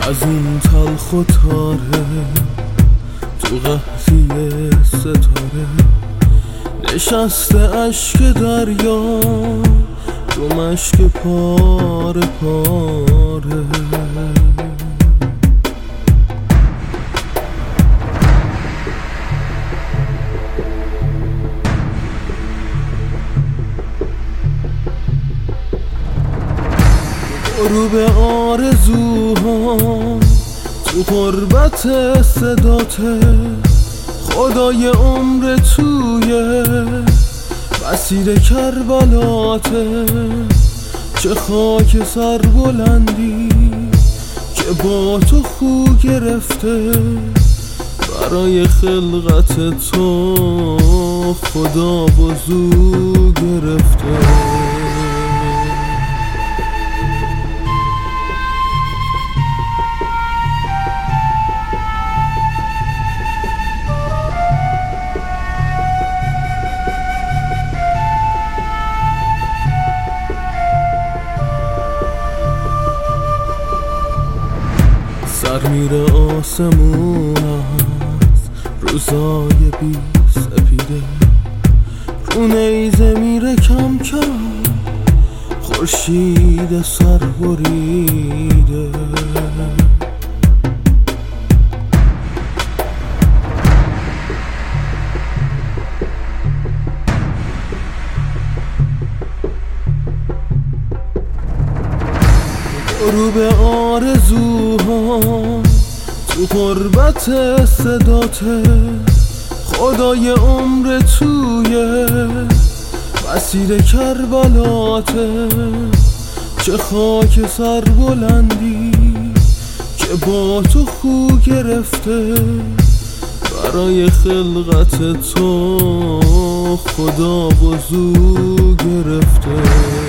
از اون تلخ و تاره تو قحطی ستاره نشسته اشک دریا رو مشک پاره پاره. غروب آرزوها تو غربت صداته، خدای عمر توی مسیر کربلاته. چه خاک سر بلندی که با تو خو گرفته، برای خلقت تو خدا وضو گرفته. سر میره آسمون از روزای بی سپیده، رو نیزه میره کم کم خورشید سر بریده. غروب آرزوها تو غربت صداته، خدای عمر توی مسیر کربلاته. چه خاک سر بلندی که با تو خو گرفته، برای خلقت تو خدا وضو گرفته.